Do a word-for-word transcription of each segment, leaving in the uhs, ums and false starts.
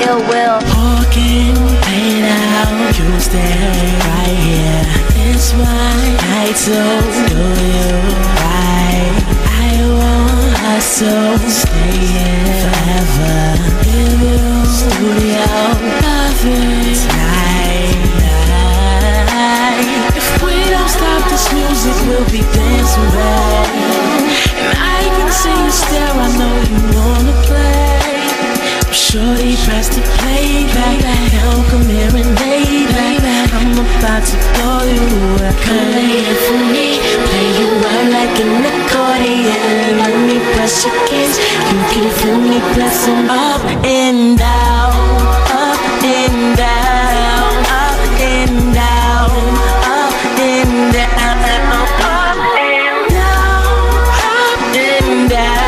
ill will. Walking, paid out, you stay right here. It's my night, so do you right? I won't hustle, stay here forever. Give you studio loving tonight. If we don't stop this music, we'll be dancing back. And I can see you stare, I know you wanna play. Shorty, press the playback. Now come here and lay back. I'm about to blow you away. Come lay it for me, play you out like an accordion. Let me press your keys, you can feel me pressing up and down, up and down, up and down, up and down, up and down, up and down.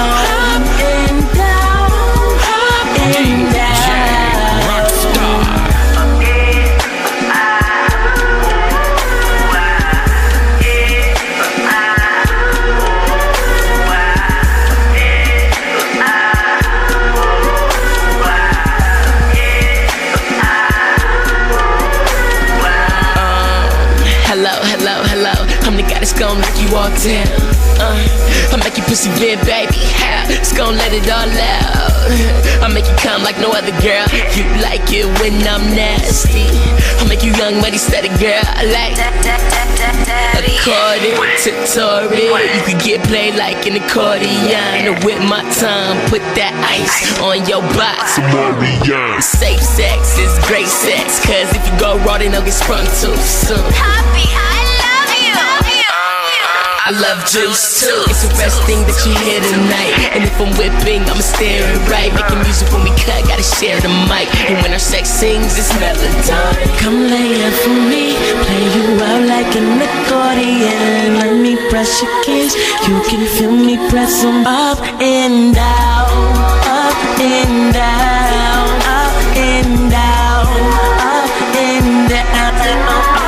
Gon' make you walk down, uh, I make you pussy big, baby. It's gon' let it all out. I make you come like no other girl. You like it when I'm nasty. I make you young, money steady, girl. I like accordion to Tory. You could get played like an accordion. With my tongue, put that ice on your box. Safe sex is great sex, cause if you go raw, then they'll get sprung too soon. Happy, I love you. I love juice too. It's the best thing that you hear tonight. And if I'm whipping, I'ma stare it right. Making music when we cut, gotta share the mic. And when our sex sings, it's melody. Come lay it for me, play you out like an accordion. Let me press your keys, you can feel me press them up and down, up and down, up and down, up and down, up and down.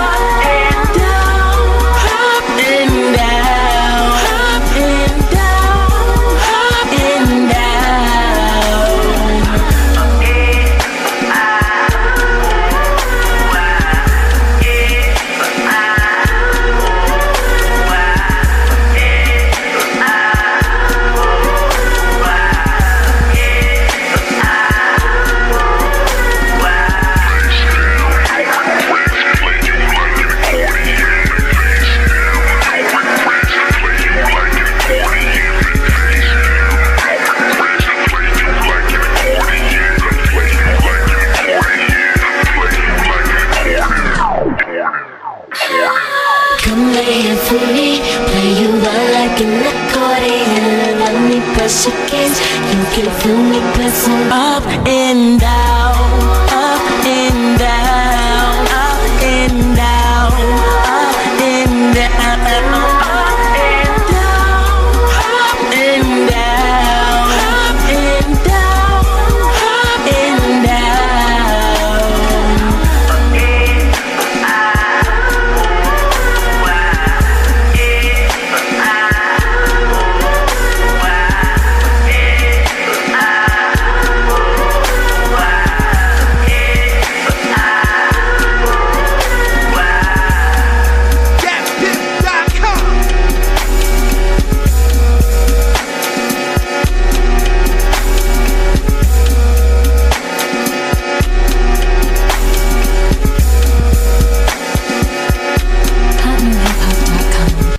Come lay it for me, play you out like an accordion. Let me press your keys, you can feel me pressing up and down.